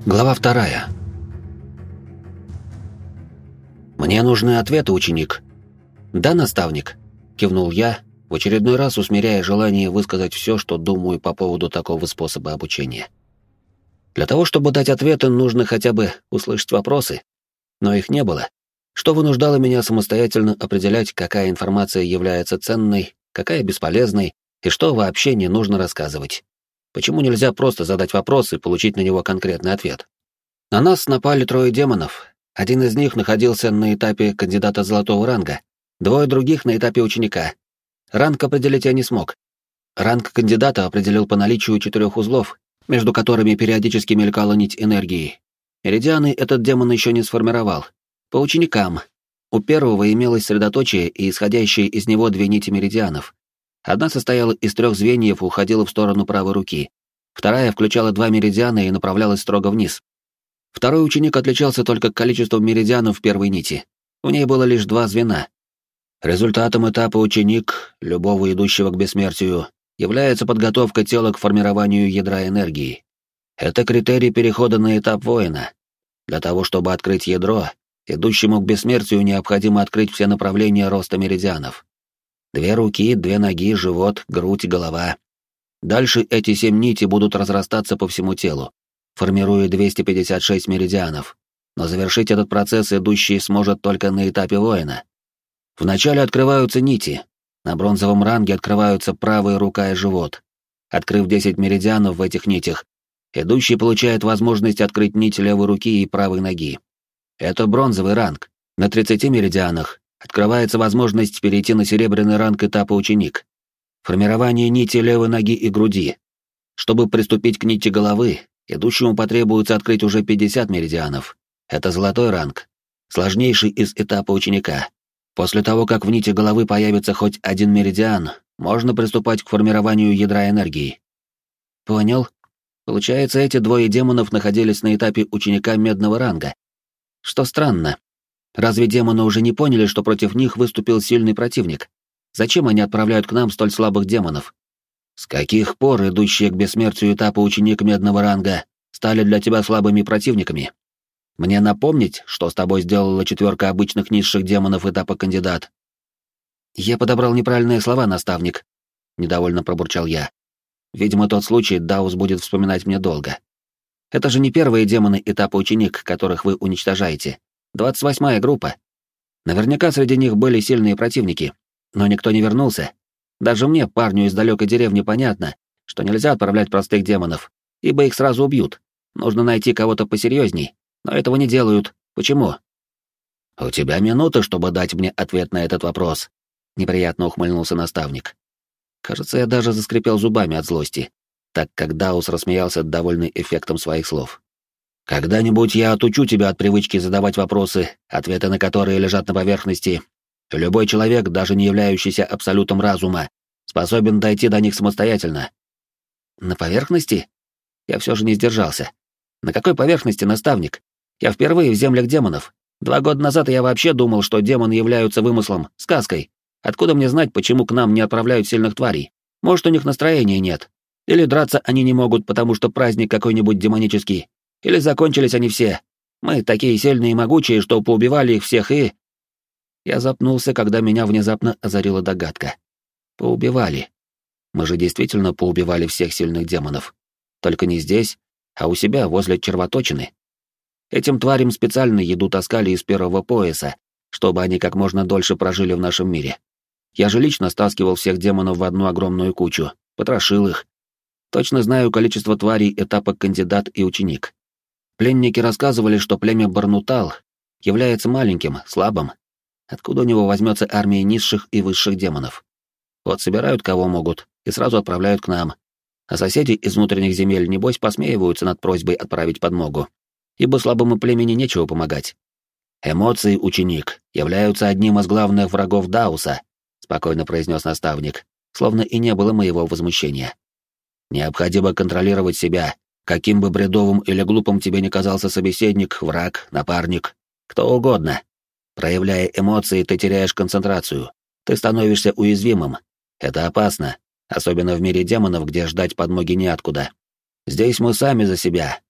Глава 2. «Мне нужны ответы, ученик». «Да, наставник», — кивнул я, в очередной раз усмиряя желание высказать все, что думаю по поводу такого способа обучения. Для того, чтобы дать ответы, нужно хотя бы услышать вопросы, но их не было, что вынуждало меня самостоятельно определять, какая информация является ценной, какая бесполезной и что вообще не нужно рассказывать. Почему нельзя просто задать вопрос и получить на него конкретный ответ? На нас напали 3 демонов. Один из них находился на этапе кандидата золотого ранга, 2 других на этапе ученика. Ранг определить я не смог. Ранг кандидата определил по наличию 4 узлов, между которыми периодически мелькала нить энергии. Меридианы этот демон еще не сформировал. По ученикам. У первого имелось средоточие и исходящие из него 2 нити меридианов. Одна состояла из 3 звеньев и уходила в сторону правой руки. Вторая включала 2 меридиана и направлялась строго вниз. Второй ученик отличался только количеством меридианов в первой нити. У ней было лишь 2 звена. Результатом этапа ученик, любого идущего к бессмертию, является подготовка тела к формированию ядра энергии. Это критерий перехода на этап воина. Для того, чтобы открыть ядро, идущему к бессмертию необходимо открыть все направления роста меридианов. 2 руки, 2 ноги, живот, грудь, голова. Дальше эти 7 нитей будут разрастаться по всему телу, формируя 256 меридианов. Но завершить этот процесс идущий сможет только на этапе воина. Вначале открываются нити. На бронзовом ранге открываются правая рука и живот. Открыв 10 меридианов в этих нитях, идущий получает возможность открыть нить левой руки и правой ноги. Это бронзовый ранг. На 30 меридианах открывается возможность перейти на серебряный ранг этапа ученик. Формирование нити левой ноги и груди. Чтобы приступить к нити головы, идущему потребуется открыть уже 50 меридианов. Это золотой ранг, сложнейший из этапа ученика. После того, как в нити головы появится хоть 1 меридиан, можно приступать к формированию ядра энергии. Понял. Получается, эти 2 демонов находились на этапе ученика медного ранга. Что странно. Разве демоны уже не поняли, что против них выступил сильный противник? Зачем они отправляют к нам столь слабых демонов? С каких пор идущие к бессмертию этапа ученик медного ранга стали для тебя слабыми противниками? Мне напомнить, что с тобой сделала 4 обычных низших демонов этапа кандидат? Я подобрал неправильные слова, наставник. Недовольно пробурчал я. Видимо, тот случай Даус будет вспоминать мне долго. Это же не первые демоны этапа ученик, которых вы уничтожаете. 28-я группа. Наверняка среди них были сильные противники, но никто не вернулся. Даже мне, парню из далекой деревни, понятно, что нельзя отправлять простых демонов, ибо их сразу убьют. Нужно найти кого-то посерьезней, но этого не делают. Почему? «У тебя минута, чтобы дать мне ответ на этот вопрос», — неприятно ухмыльнулся наставник. Кажется, я даже заскрипел зубами от злости, так как Даус рассмеялся, довольный эффектом своих слов. «Когда-нибудь я отучу тебя от привычки задавать вопросы, ответы на которые лежат на поверхности. Любой человек, даже не являющийся абсолютом разума, способен дойти до них самостоятельно». «На поверхности?» Я все же не сдержался. «На какой поверхности, наставник? Я впервые в землях демонов. 2 года назад я вообще думал, что демоны являются вымыслом, сказкой. Откуда мне знать, почему к нам не отправляют сильных тварей? Может, у них настроения нет? Или драться они не могут, потому что праздник какой-нибудь демонический? Или закончились они все? Мы такие сильные и могучие, что поубивали их всех и...» Я запнулся, когда меня внезапно озарила догадка. Поубивали. Мы же действительно поубивали всех сильных демонов. Только не здесь, а у себя, возле червоточины. Этим тварям специально еду таскали из первого пояса, чтобы они как можно дольше прожили в нашем мире. Я же лично стаскивал всех демонов в одну огромную кучу, потрошил их. Точно знаю количество тварей этапа кандидат и ученик. Пленники рассказывали, что племя Барнутал является маленьким, слабым. Откуда у него возьмется армия низших и высших демонов? Вот собирают кого могут и сразу отправляют к нам. А соседи из внутренних земель, небось, посмеиваются над просьбой отправить подмогу, ибо слабому племени нечего помогать. «Эмоции, ученик, являются одним из главных врагов Дауса», — спокойно произнес наставник, словно и не было моего возмущения. «Необходимо контролировать себя, каким бы бредовым или глупым тебе ни казался собеседник, враг, напарник, кто угодно. Проявляя эмоции, ты теряешь концентрацию, ты становишься уязвимым. Это опасно, особенно в мире демонов, где ждать подмоги неоткуда. Здесь мы сами за себя.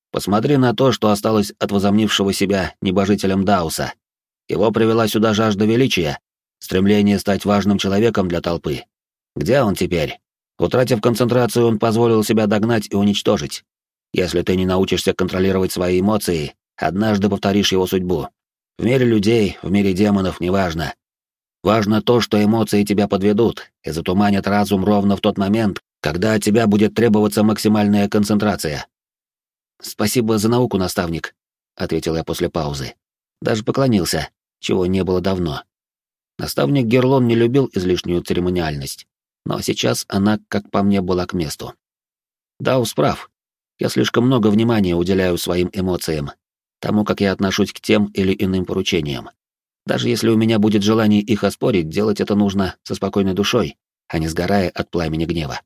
Посмотри на то, что осталось от возомнившего себя небожителем Дауса. Его привела сюда жажда величия, стремление стать важным человеком для толпы. Где он теперь? Утратив концентрацию, он позволил себя догнать и уничтожить. Если ты не научишься контролировать свои эмоции, однажды повторишь его судьбу. В мире людей, в мире демонов, неважно. Важно то, что эмоции тебя подведут и затуманят разум ровно в тот момент, когда от тебя будет требоваться максимальная концентрация. «Спасибо за науку, наставник», — ответил я после паузы. Даже поклонился, чего не было давно. Наставник Герлон не любил излишнюю церемониальность, но сейчас она, как по мне, была к месту. Даус прав. Я слишком много внимания уделяю своим эмоциям, тому, как я отношусь к тем или иным поручениям. Даже если у меня будет желание их оспорить, делать это нужно со спокойной душой, а не сгорая от пламени гнева.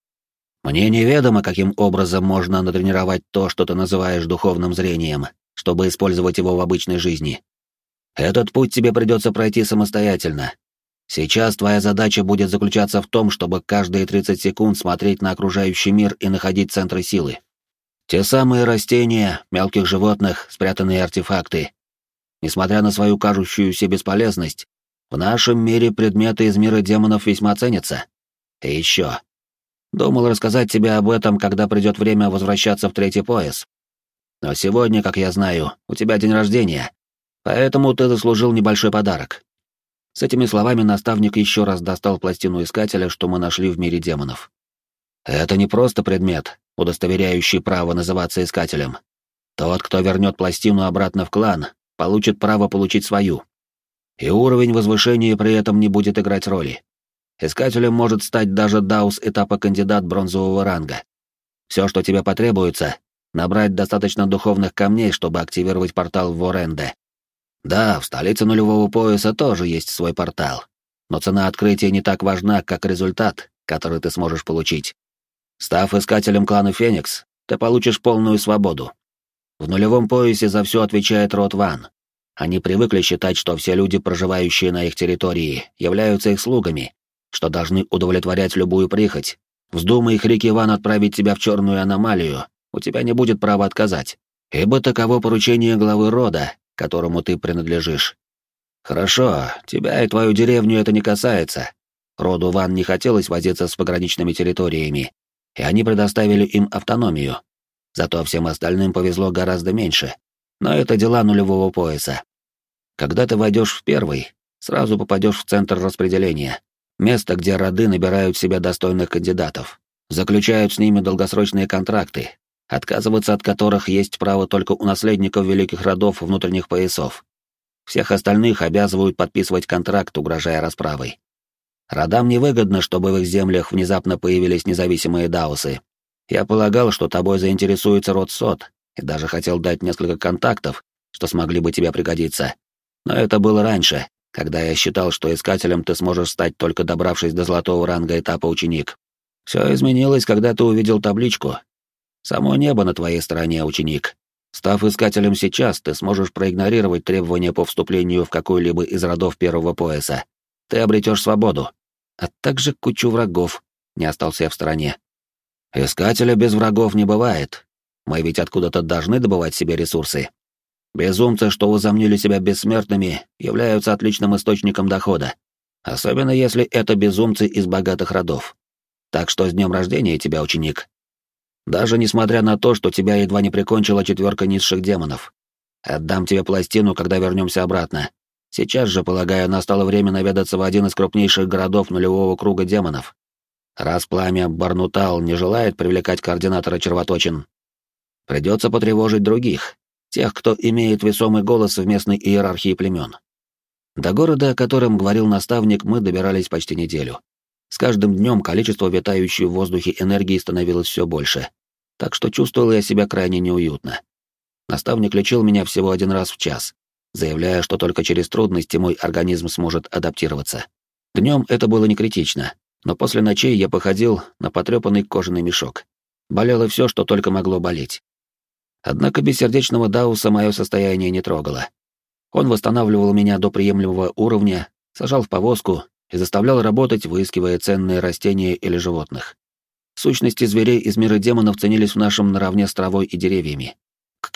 Мне неведомо, каким образом можно натренировать то, что ты называешь духовным зрением, чтобы использовать его в обычной жизни. Этот путь тебе придется пройти самостоятельно. Сейчас твоя задача будет заключаться в том, чтобы каждые 30 секунд смотреть на окружающий мир и находить центры силы. Те самые растения, мелких животных, спрятанные артефакты. Несмотря на свою кажущуюся бесполезность, в нашем мире предметы из мира демонов весьма ценятся. И еще. Думал рассказать тебе об этом, когда придет время возвращаться в третий пояс. Но сегодня, как я знаю, у тебя день рождения, поэтому ты заслужил небольшой подарок. С этими словами наставник еще раз достал пластину искателя, что мы нашли в мире демонов. Это не просто предмет, удостоверяющий право называться искателем. Тот, кто вернет пластину обратно в клан, получит право получить свою. И уровень возвышения при этом не будет играть роли. Искателем может стать даже даус этапа кандидат бронзового ранга. Все, что тебе потребуется, набрать достаточно духовных камней, чтобы активировать портал в Воренде. Да, в столице нулевого пояса тоже есть свой портал, но цена открытия не так важна, как результат, который ты сможешь получить. Став искателем клана Феникс, ты получишь полную свободу. В нулевом поясе за все отвечает род Ван. Они привыкли считать, что все люди, проживающие на их территории, являются их слугами, что должны удовлетворять любую прихоть. Вздумай Хрики Ван отправить тебя в черную аномалию, у тебя не будет права отказать, ибо таково поручение главы рода, которому ты принадлежишь. Хорошо, тебя и твою деревню это не касается. Роду Ван не хотелось возиться с пограничными территориями, и они предоставили им автономию. Зато всем остальным повезло гораздо меньше. Но это дела нулевого пояса. Когда ты войдешь в первый, сразу попадешь в центр распределения. Место, где роды набирают себе достойных кандидатов, заключают с ними долгосрочные контракты, отказываться от которых есть право только у наследников великих родов внутренних поясов. Всех остальных обязывают подписывать контракт, угрожая расправой. Родам невыгодно, чтобы в их землях внезапно появились независимые даусы. Я полагал, что тобой заинтересуется род Сот, и даже хотел дать несколько контактов, что смогли бы тебе пригодиться. Но это было раньше, когда я считал, что искателем ты сможешь стать, только добравшись до золотого ранга этапа ученик. Все изменилось, когда ты увидел табличку. Само небо на твоей стороне, ученик. Став искателем сейчас, ты сможешь проигнорировать требования по вступлению в какой-либо из родов первого пояса. Ты обретешь свободу, а также кучу врагов. Не остался я в стороне. Искателя без врагов не бывает. Мы ведь откуда-то должны добывать себе ресурсы. Безумцы, что возомнили себя бессмертными, являются отличным источником дохода. Особенно если это безумцы из богатых родов. Так что с днем рождения тебя, ученик. Даже несмотря на то, что тебя едва не прикончила 4 низших демонов. Отдам тебе пластину, когда вернемся обратно. Сейчас же, полагаю, настало время наведаться в один из крупнейших городов нулевого круга демонов. Раз пламя Барнутал не желает привлекать координатора червоточин, придется потревожить других, тех, кто имеет весомый голос в местной иерархии племен. До города, о котором говорил наставник, мы добирались почти неделю. С каждым днем количество витающей в воздухе энергии становилось все больше, так что чувствовал я себя крайне неуютно. Наставник лечил меня всего 1 раз в час, заявляя, что только через трудности мой организм сможет адаптироваться. Днем это было не критично, но после ночей я походил на потрепанный кожаный мешок. Болело все, что только могло болеть. Однако бессердечного Дауса мое состояние не трогало. Он восстанавливал меня до приемлемого уровня, сажал в повозку и заставлял работать, выискивая ценные растения или животных. Сущности зверей из мира демонов ценились в нашем наравне с травой и деревьями.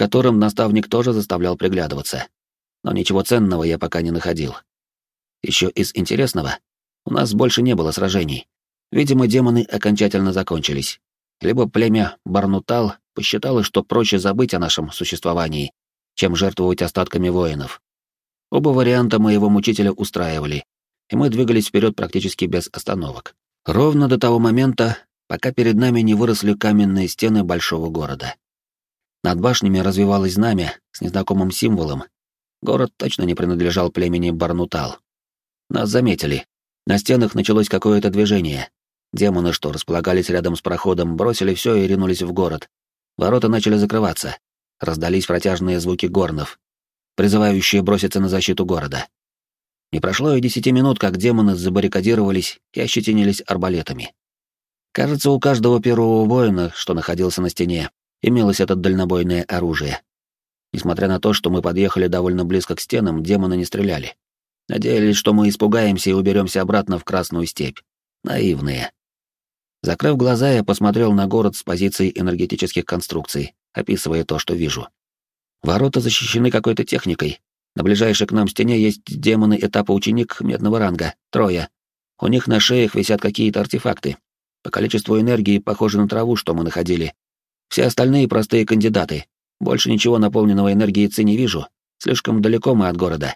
которым наставник тоже заставлял приглядываться. Но ничего ценного я пока не находил. Еще из интересного, у нас больше не было сражений. Видимо, демоны окончательно закончились. Либо племя Барнутал посчитало, что проще забыть о нашем существовании, чем жертвовать остатками воинов. Оба варианта моего мучителя устраивали, и мы двигались вперед практически без остановок. Ровно до того момента, пока перед нами не выросли каменные стены большого города. Над башнями развивалось знамя с незнакомым символом. Город точно не принадлежал племени Барнутал. Нас заметили. На стенах началось какое-то движение. Демоны, что располагались рядом с проходом, бросили все и ринулись в город. Ворота начали закрываться. Раздались протяжные звуки горнов, призывающие броситься на защиту города. Не прошло и 10 минут, как демоны забаррикадировались и ощетинились арбалетами. Кажется, у каждого первого воина, что находился на стене, имелось это дальнобойное оружие. Несмотря на то, что мы подъехали довольно близко к стенам, демоны не стреляли. Надеялись, что мы испугаемся и уберемся обратно в Красную степь. Наивные. Закрыв глаза, я посмотрел на город с позиции энергетических конструкций, описывая то, что вижу. Ворота защищены какой-то техникой. На ближайшей к нам стене есть демоны этапа ученик медного ранга, 3. У них на шеях висят какие-то артефакты. По количеству энергии похожи на траву, что мы находили. Все остальные простые кандидаты. Больше ничего наполненного энергией ци не вижу. Слишком далеко мы от города.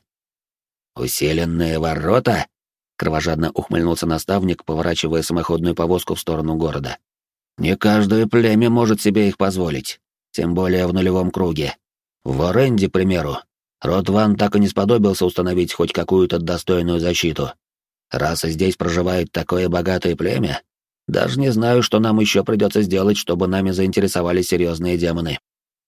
«Усиленные ворота?» — кровожадно ухмыльнулся наставник, поворачивая самоходную повозку в сторону города. «Не каждое племя может себе их позволить, тем более в нулевом круге. В Оренде, к примеру, род Ван так и не сподобился установить хоть какую-то достойную защиту. Раз и здесь проживает такое богатое племя, даже не знаю, что нам еще придется сделать, чтобы нами заинтересовались серьезные демоны.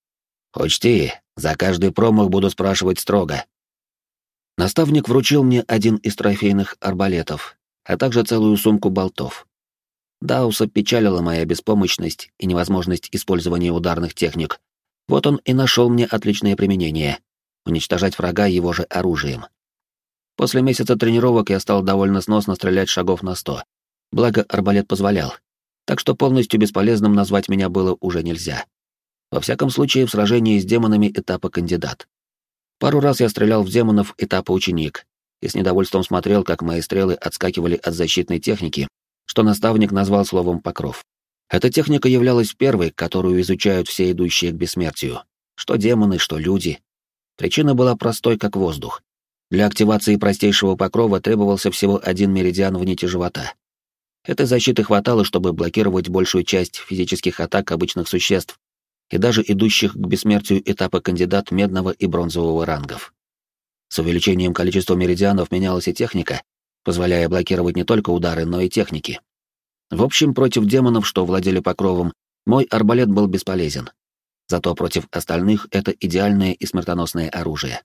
Учти, за каждый промах буду спрашивать строго». Наставник вручил мне один из трофейных арбалетов, а также целую сумку болтов. Дауса печалила моя беспомощность и невозможность использования ударных техник. Вот он и нашел мне отличное применение — уничтожать врага его же оружием. После месяца тренировок я стал довольно сносно стрелять шагов на 100, благо арбалет позволял, так что полностью бесполезным назвать меня было уже нельзя. Во всяком случае, в сражении с демонами этапа кандидат. Пару раз я стрелял в демонов этапа ученик и с недовольством смотрел, как мои стрелы отскакивали от защитной техники, что наставник назвал словом «покров». Эта техника являлась первой, которую изучают все идущие к бессмертию. Что демоны, что люди. Причина была простой, как воздух. Для активации простейшего покрова требовался всего один меридиан в нити живота. Этой защиты хватало, чтобы блокировать большую часть физических атак обычных существ и даже идущих к бессмертию этапа кандидат медного и бронзового рангов. С увеличением количества меридианов менялась и техника, позволяя блокировать не только удары, но и техники. В общем, против демонов, что владели покровом, мой арбалет был бесполезен. Зато против остальных это идеальное и смертоносное оружие.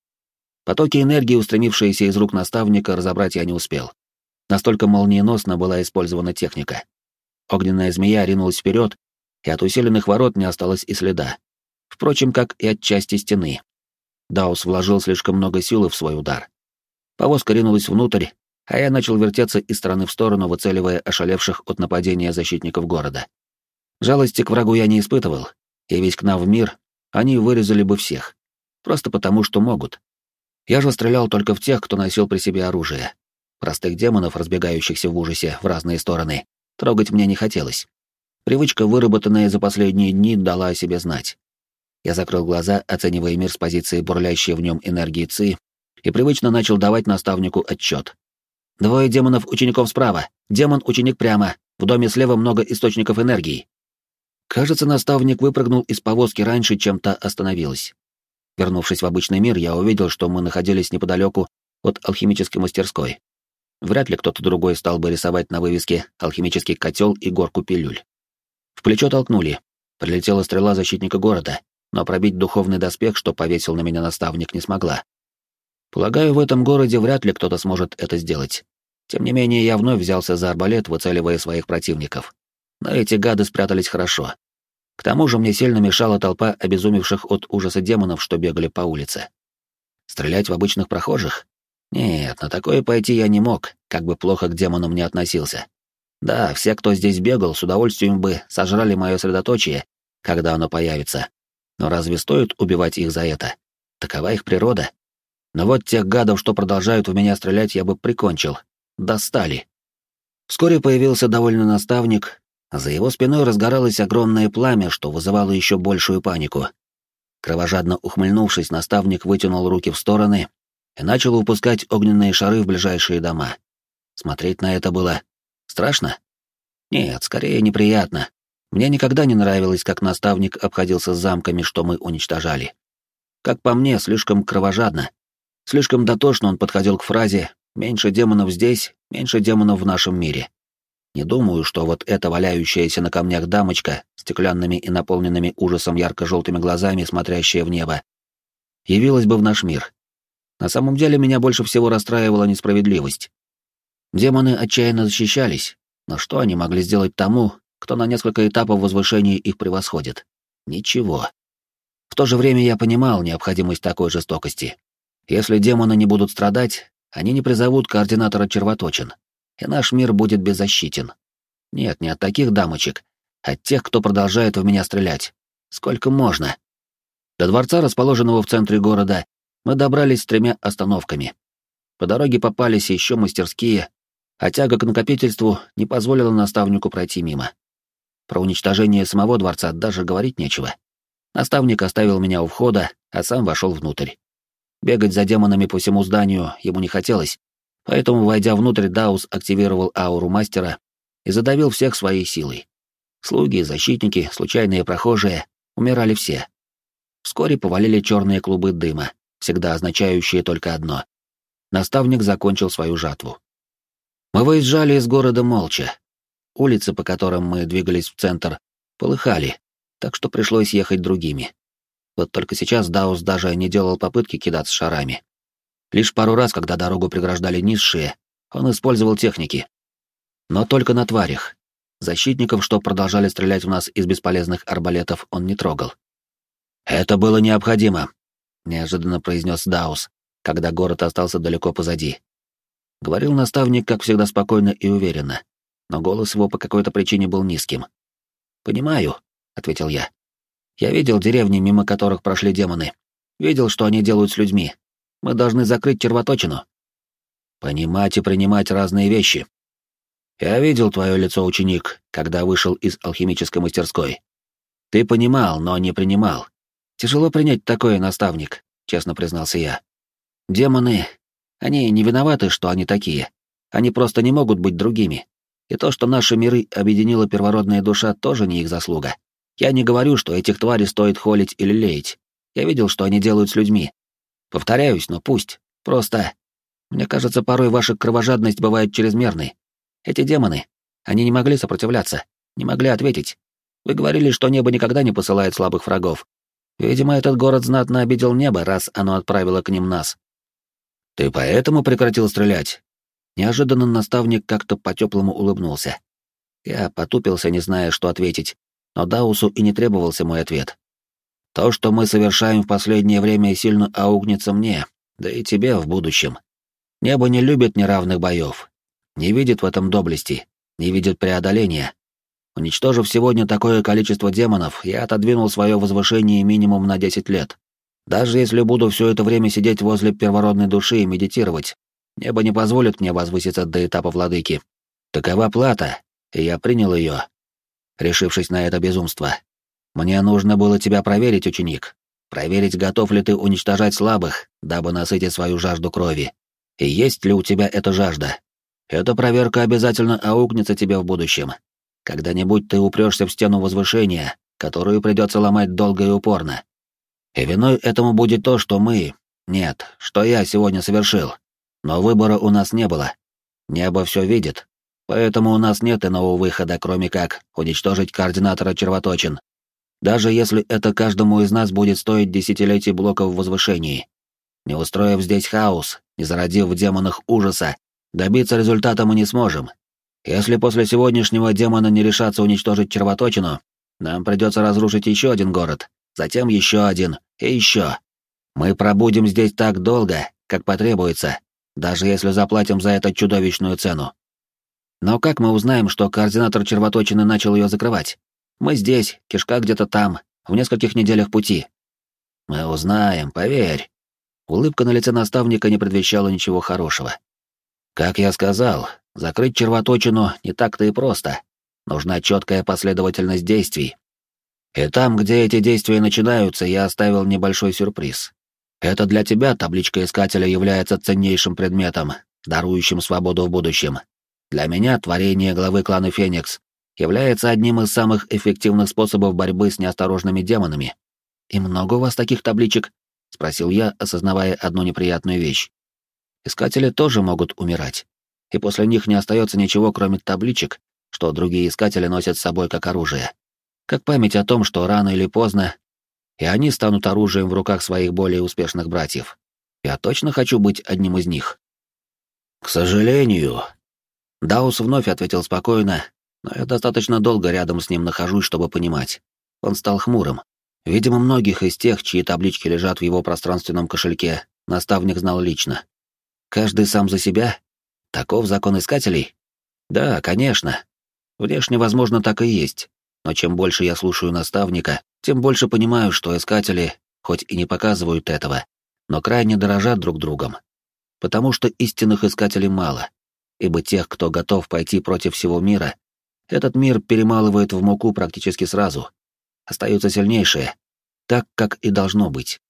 Потоки энергии, устремившиеся из рук наставника, разобрать я не успел. Настолько молниеносно была использована техника. Огненная змея ринулась вперед, и от усиленных ворот не осталось и следа. Впрочем, как и от части стены. Даус вложил слишком много силы в свой удар. Повозка ринулась внутрь, а я начал вертеться из стороны в сторону, выцеливая ошалевших от нападения защитников города. Жалости к врагу я не испытывал, и весь к нам в мир они вырезали бы всех. Просто потому, что могут. Я же стрелял только в тех, кто носил при себе оружие. Простых демонов, разбегающихся в ужасе в разные стороны, трогать мне не хотелось. Привычка, выработанная за последние дни, дала о себе знать. Я закрыл глаза, оценивая мир с позиции бурлящей в нем энергии ци, и привычно начал давать наставнику отчет. 2 демонов-учеников справа, демон-ученик прямо, в доме слева много источников энергии. Кажется, наставник выпрыгнул из повозки раньше, чем та остановилась. Вернувшись в обычный мир, я увидел, что мы находились неподалеку от алхимической мастерской. Вряд ли кто-то другой стал бы рисовать на вывеске алхимический котел и горку пилюль. В плечо толкнули. Прилетела стрела защитника города, но пробить духовный доспех, что повесил на меня наставник, не смогла. Полагаю, в этом городе вряд ли кто-то сможет это сделать. Тем не менее, я вновь взялся за арбалет, выцеливая своих противников. Но эти гады спрятались хорошо. К тому же мне сильно мешала толпа обезумевших от ужаса демонов, что бегали по улице. Стрелять в обычных прохожих? Нет, на такое пойти я не мог, как бы плохо к демонам не относился. Да, все, кто здесь бегал, с удовольствием бы сожрали мое средоточие, когда оно появится. Но разве стоит убивать их за это? Такова их природа. Но вот тех гадов, что продолжают в меня стрелять, я бы прикончил. Достали. Вскоре появился довольный наставник, а за его спиной разгоралось огромное пламя, что вызывало еще большую панику. Кровожадно ухмыльнувшись, наставник вытянул руки в стороны и начал выпускать огненные шары в ближайшие дома. Смотреть на это было страшно? Нет, скорее неприятно. Мне никогда не нравилось, как наставник обходился с замками, что мы уничтожали. Как по мне, слишком кровожадно. Слишком дотошно он подходил к фразе «меньше демонов здесь, меньше демонов в нашем мире». Не думаю, что вот эта валяющаяся на камнях дамочка, стеклянными и наполненными ужасом ярко-желтыми глазами, смотрящая в небо, явилась бы в наш мир. На самом деле меня больше всего расстраивала несправедливость. Демоны отчаянно защищались, но что они могли сделать тому, кто на несколько этапов возвышения их превосходит? Ничего. В то же время я понимал необходимость такой жестокости. Если демоны не будут страдать, они не призовут координатора червоточин, и наш мир будет беззащитен. Нет, не от таких дамочек, а от тех, кто продолжает в меня стрелять. Сколько можно? До дворца, расположенного в центре города, мы добрались с 3 остановками. По дороге попались еще мастерские, а тяга к накопительству не позволила наставнику пройти мимо. Про уничтожение самого дворца даже говорить нечего. Наставник оставил меня у входа, а сам вошел внутрь. Бегать за демонами по всему зданию ему не хотелось, поэтому, войдя внутрь, Даус активировал ауру мастера и задавил всех своей силой. Слуги, защитники, случайные прохожие — умирали все. Вскоре повалили черные клубы дыма, всегда означающие только одно. Наставник закончил свою жатву. Мы выезжали из города молча. Улицы, по которым мы двигались в центр, полыхали, так что пришлось ехать другими. Вот только сейчас Даус даже не делал попытки кидаться шарами. Лишь пару раз, когда дорогу преграждали низшие, он использовал техники. Но только на тварях. Защитников, что продолжали стрелять в нас из бесполезных арбалетов, он не трогал. «Это было необходимо», — неожиданно произнес Даус, когда город остался далеко позади. Говорил наставник, как всегда, спокойно и уверенно, но голос его по какой-то причине был низким. «Понимаю», — ответил я. «Я видел деревни, мимо которых прошли демоны. Видел, что они делают с людьми. Мы должны закрыть червоточину». «Понимать и принимать разные вещи. Я видел твое лицо, ученик, когда вышел из алхимической мастерской. Ты понимал, но не принимал. Тяжело принять такое, наставник», — честно признался я. «Демоны, они не виноваты, что они такие. Они просто не могут быть другими. И то, что наши миры объединила первородная душа, тоже не их заслуга. Я не говорю, что этих тварей стоит холить или леять. Я видел, что они делают с людьми. Повторяюсь, но пусть. Просто... Мне кажется, порой ваша кровожадность бывает чрезмерной. Эти демоны, они не могли сопротивляться, не могли ответить. Вы говорили, что небо никогда не посылает слабых врагов. Видимо, этот город знатно обидел небо, раз оно отправило к ним нас. Ты поэтому прекратил стрелять? Неожиданно наставник как-то по-теплому улыбнулся. Я потупился, не зная, что ответить, но Даусу и не требовался мой ответ. То, что мы совершаем в последнее время, сильно аукнется мне, да и тебе в будущем. Небо не любит неравных боев, не видит в этом доблести, не видит преодоления. Уничтожив сегодня такое количество демонов, я отодвинул свое возвышение минимум на 10 лет. Даже если буду все это время сидеть возле первородной души и медитировать, небо не позволит мне возвыситься до этапа владыки. Такова плата, и я принял ее, решившись на это безумство. Мне нужно было тебя проверить, ученик. Проверить, готов ли ты уничтожать слабых, дабы насытить свою жажду крови. И есть ли у тебя эта жажда? Эта проверка обязательно аукнется тебе в будущем. Когда-нибудь ты упрешься в стену возвышения, которую придется ломать долго и упорно. И виной этому будет то, что мы... Нет, что я сегодня совершил. Но выбора у нас не было. Небо все видит, поэтому у нас нет иного выхода, кроме как уничтожить координатора червоточин. Даже если это каждому из нас будет стоить десятилетий блоков в возвышении. Не устроив здесь хаос, не зародив в демонах ужаса, добиться результата мы не сможем. Если после сегодняшнего демона не решатся уничтожить червоточину, нам придется разрушить еще один город, затем еще один и еще. Мы пробудем здесь так долго, как потребуется, даже если заплатим за это чудовищную цену. Но как мы узнаем, что координатор червоточины начал ее закрывать? Мы здесь, кишка где-то там, в нескольких неделях пути. Мы узнаем, поверь. Улыбка на лице наставника не предвещала ничего хорошего. Как я сказал, закрыть червоточину не так-то и просто. Нужна четкая последовательность действий. И там, где эти действия начинаются, я оставил небольшой сюрприз. Это для тебя табличка Искателя является ценнейшим предметом, дарующим свободу в будущем. Для меня творение главы клана Феникс является одним из самых эффективных способов борьбы с неосторожными демонами. «И много у вас таких табличек?» — спросил я, осознавая одну неприятную вещь. Искатели тоже могут умирать, и после них не остается ничего, кроме табличек, что другие искатели носят с собой как оружие. Как память о том, что рано или поздно и они станут оружием в руках своих более успешных братьев. Я точно хочу быть одним из них. К сожалению. Даус вновь ответил спокойно, но я достаточно долго рядом с ним нахожусь, чтобы понимать. Он стал хмурым. Видимо, многих из тех, чьи таблички лежат в его пространственном кошельке, наставник знал лично. Каждый сам за себя? Таков закон искателей? Да, конечно. Внешне, возможно, так и есть. Но чем больше я слушаю наставника, тем больше понимаю, что искатели, хоть и не показывают этого, но крайне дорожат друг другом. Потому что истинных искателей мало, ибо тех, кто готов пойти против всего мира, этот мир перемалывает в муку практически сразу. Остаются сильнейшие, так, как и должно быть.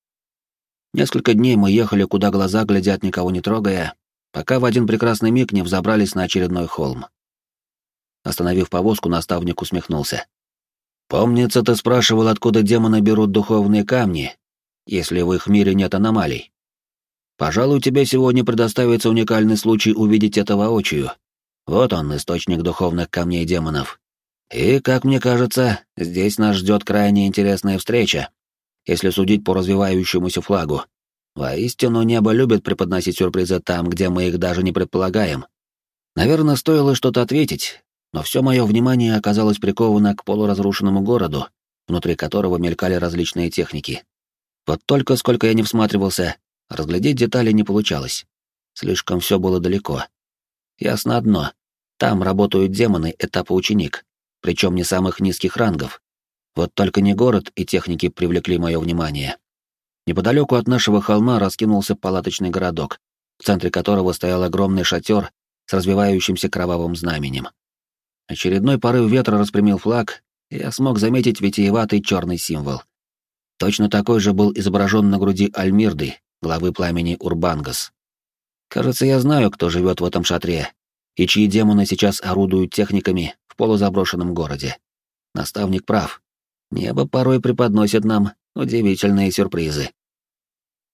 Несколько дней мы ехали, куда глаза глядят, никого не трогая, пока в один прекрасный миг не взобрались на очередной холм. Остановив повозку, наставник усмехнулся. «Помнится, ты спрашивал, откуда демоны берут духовные камни, если в их мире нет аномалий. Пожалуй, тебе сегодня предоставится уникальный случай увидеть это воочию. Вот он, источник духовных камней демонов. И, как мне кажется, здесь нас ждет крайне интересная встреча, если судить по развивающемуся флагу. Воистину, небо любит преподносить сюрпризы там, где мы их даже не предполагаем. Наверное, стоило что-то ответить, но все мое внимание оказалось приковано к полуразрушенному городу, внутри которого мелькали различные техники. Вот только сколько я не всматривался, разглядеть детали не получалось. Слишком все было далеко. Ясно одно. Там работают демоны этапа ученик, причем не самых низких рангов. Вот только не город и техники привлекли мое внимание. Неподалеку от нашего холма раскинулся палаточный городок, в центре которого стоял огромный шатер с развивающимся кровавым знаменем. Очередной порыв ветра распрямил флаг, и я смог заметить витиеватый черный символ. Точно такой же был изображен на груди Альмирды, главы пламени Урбангас. Кажется, я знаю, кто живет в этом шатре, и чьи демоны сейчас орудуют техниками в полузаброшенном городе. Наставник прав. Небо порой преподносит нам удивительные сюрпризы.